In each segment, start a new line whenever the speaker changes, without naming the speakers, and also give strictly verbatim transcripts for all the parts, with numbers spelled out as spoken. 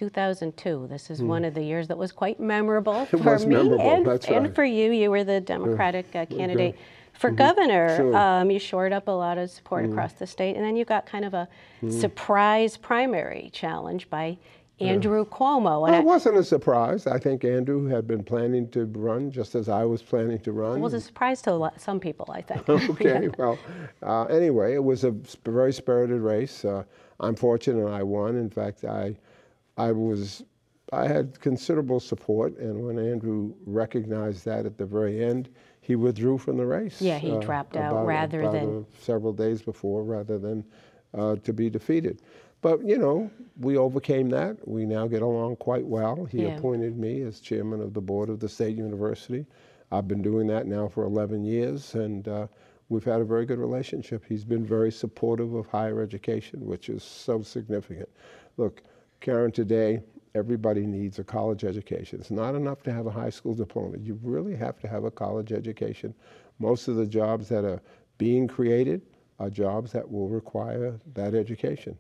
two thousand two. This is mm. one of the years that was quite memorable
it
for
was
me
memorable.
and,
That's
and
right.
for you. You were the Democratic uh, candidate
okay.
for
mm-hmm.
governor.
Sure.
Um, you shored up a lot of support
mm.
across the state, and then you got kind of a
mm.
surprise primary challenge by Andrew yeah. Cuomo.
And well, it wasn't a surprise. I think Andrew had been planning to run just as I was planning to run.
It was a surprise to a lot, some people, I think.
okay,
yeah.
well, uh, anyway, it was a very spirited race. Uh, I'm fortunate I won. In fact, I, I was, I had considerable support, and when Andrew recognized that at the very end, he withdrew from the race.
Yeah, he
uh,
dropped out
about,
rather
about
than...
Uh, several days before, rather than uh, to be defeated. But, you know, we overcame that. We now get along quite well. He
yeah.
appointed me as chairman of the board of the State University. I've been doing that now for eleven years, and uh, we've had a very good relationship. He's been very supportive of higher education, which is so significant. Look, Karen, today, everybody needs a college education. It's not enough to have a high school diploma. You really have to have a college education. Most of the jobs that are being created are jobs that will require that education.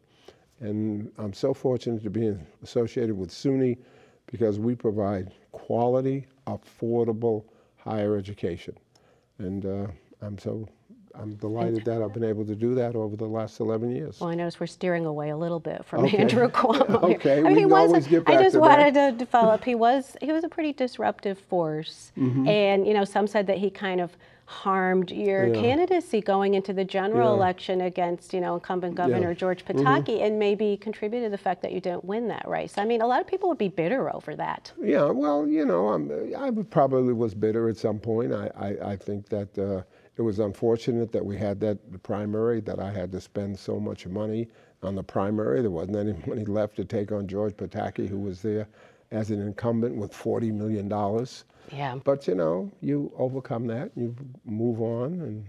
And I'm so fortunate to be associated with SUNY because we provide quality, affordable higher education. And uh, I'm so I'm delighted that I've been able to do that over the last eleven years.
Well, I notice we're steering away a little bit from
okay.
Andrew Cuomo.
okay,
I mean,
we
he
can
was
always
a,
get back
I just
to
wanted
that.
to develop. He was he was a pretty disruptive force, mm-hmm. and you know, some said that he kind of harmed your
yeah.
candidacy going into the general
yeah.
election against, you know, incumbent Governor
yeah.
George Pataki,
mm-hmm.
and maybe contributed to the fact that you didn't win that race. I mean, a lot of people would be bitter over that.
Yeah, well, you know, I'm, I probably was bitter at some point. I, I, I think that uh, it was unfortunate that we had that primary, that I had to spend so much money on the primary. There wasn't any money left to take on George Pataki, who was there as an incumbent with forty million dollars.
Yeah.
But, you know, you overcome that, you move on, and,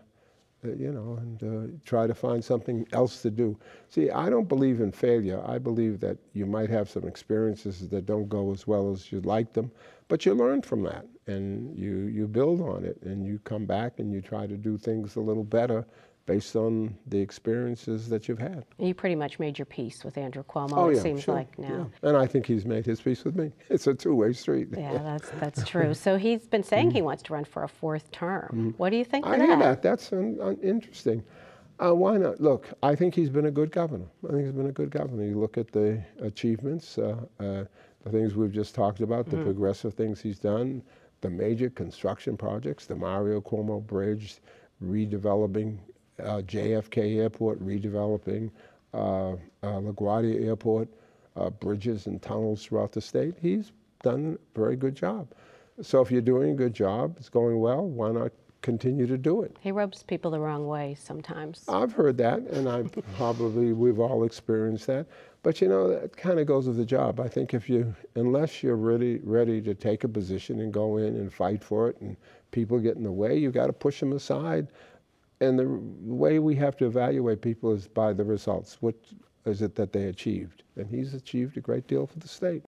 uh, you know, and uh, try to find something else to do. See, I don't believe in failure. I believe that you might have some experiences that don't go as well as you'd like them, but you learn from that, and you, you build on it, and you come back and you try to do things a little better based on the experiences that you've had.
You pretty much made your peace with Andrew Cuomo,
oh,
it
yeah,
seems
sure.
like now.
Yeah. And I think he's made his peace with me. It's a two-way street.
Yeah, that's that's true. So he's been saying mm-hmm. he wants to run for a fourth term. Mm-hmm. What do you think of
I
that?
hear that. That's un, un, interesting. Uh, why not? Look, I think he's been a good governor. I think he's been a good governor. You look at the achievements, uh, uh, the things we've just talked about, the mm-hmm. progressive things he's done, the major construction projects, the Mario Cuomo Bridge, redeveloping Uh, J F K Airport, redeveloping uh, uh, LaGuardia Airport, uh, bridges and tunnels throughout the state. He's done a very good job. So if you're doing a good job, it's going well, why not continue to do it?
He rubs people the wrong way sometimes.
I've heard that, and I probably, we've all experienced that. But you know, that kind of goes with the job. I think if you, unless you're really ready to take a position and go in and fight for it, and people get in the way, you got to push them aside. And the way we have to evaluate people is by the results. What is it that they achieved? And he's achieved a great deal for the state.